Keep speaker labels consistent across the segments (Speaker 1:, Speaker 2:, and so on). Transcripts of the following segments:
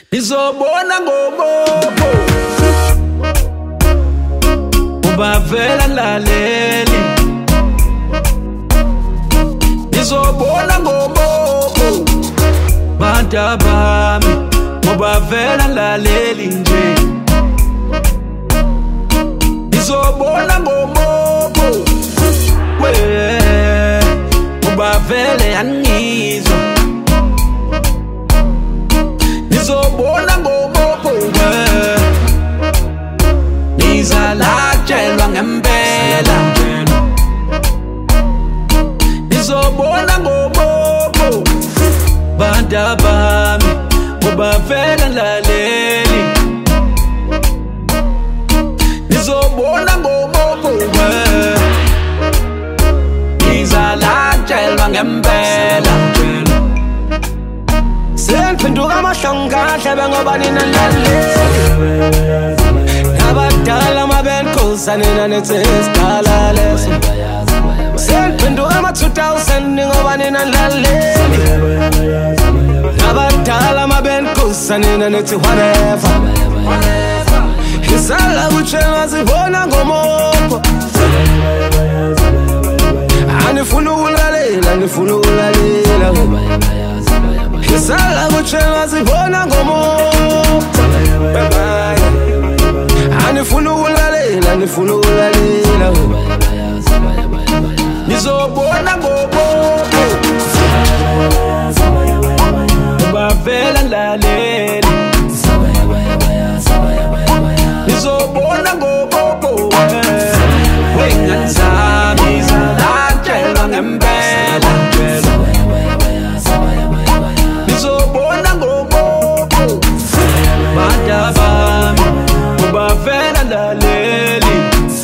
Speaker 1: Nizobona ngobobo ubavela laleli. Nizobona ngobobo banta bami ubavela laleli nje. Nizobona ngobobo ubavele angizwa. Nizobona ngobobo nizalatshelwa ngempela. Nizobona ngobobo banta bami ubavela laleli. Nizobona ngobobo nizalatshelwa ngempela. Seniphenduka amahlonga hlebe ngoba nina laleli. Abadala mabenkosa nina nethi isidala leso. Seniphenduka ama-2000 ngoba nina laleli. Abadala mabenkosa nina nethi whatever. Isala kutshelwa sibona ngomopo. Anifuna ukulalela, anifuna ukulalela. Isala kutshelwa sibona ngomopo. Anifuna ukulalela, anifuna ukulalela. Nizobona ngobobo ubavela laleli. Nizobona ngobobo wengane zami zalatshelwa ngempela. Nizobona ngobobo banta bami ubavela laleli.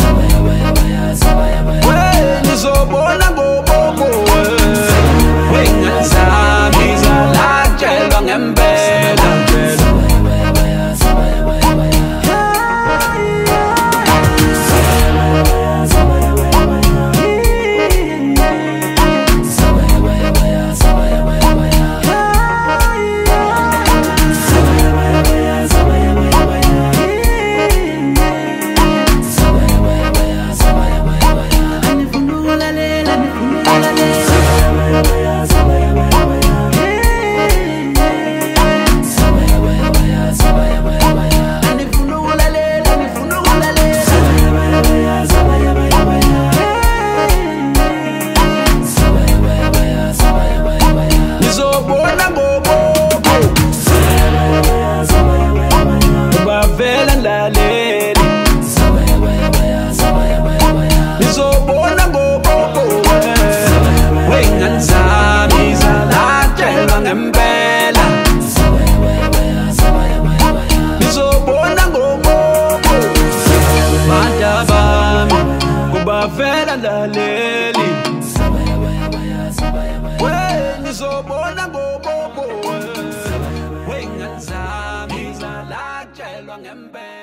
Speaker 1: Nizobona ngobobo wengane zami zalatshelwa ngempela. Nizobona ngobobo wengane zami zalatshelwa ngempela. Nizobona ngobobo banta bami ubavela laleli. Nizobona ngobobo wengane zami zalatshelwa ngempela.